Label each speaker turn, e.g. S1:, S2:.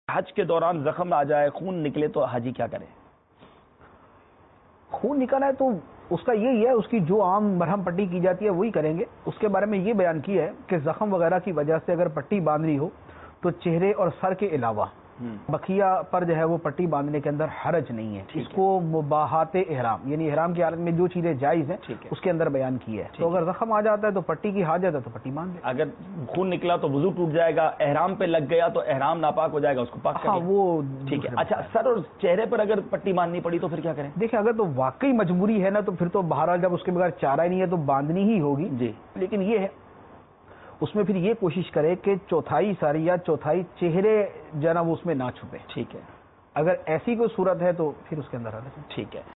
S1: हज के दौरान जख्म आ जाए, खून निकले तो हाजी क्या करे?
S2: खून निकला है तो उसका यही है, उसकी जो आम मरहम पट्टी की जाती है वही करेंगे। उसके बारे में ये बयान किया है कि जख्म वगैरह की वजह से अगर पट्टी बांधनी हो तो चेहरे और सर के अलावा बखिया पर जो है वो पट्टी बांधने के अंदर हरज नहीं है। इसको मुबाहात एहराम यानी एहराम की हालत में जो चीजें जायज हैं उसके अंदर बयान की है। तो अगर जख्म आ जाता है तो पट्टी की हाजत है तो पट्टी बांध दे।
S1: अगर खून निकला तो वुजू टूट जाएगा, एहराम पे लग गया तो एहराम नापाक हो जाएगा, उसको पाक
S2: हाँ वो
S1: ठीक है। अच्छा, सर और चेहरे पर अगर पट्टी बांधनी पड़ी तो फिर क्या करें?
S2: देखिए, अगर तो वाकई मजबूरी है ना तो फिर तो बहरहाल जब उसके बगैर चारा ही नहीं है तो बांधनी ही होगी
S1: जी।
S2: लेकिन ये है उसमें फिर ये कोशिश करे कि चौथाई सर या चौथाई चेहरे जो है ना वो उसमें ना छुपे।
S1: ठीक है।
S2: अगर ऐसी कोई सूरत है तो फिर उसके अंदर ठीक है।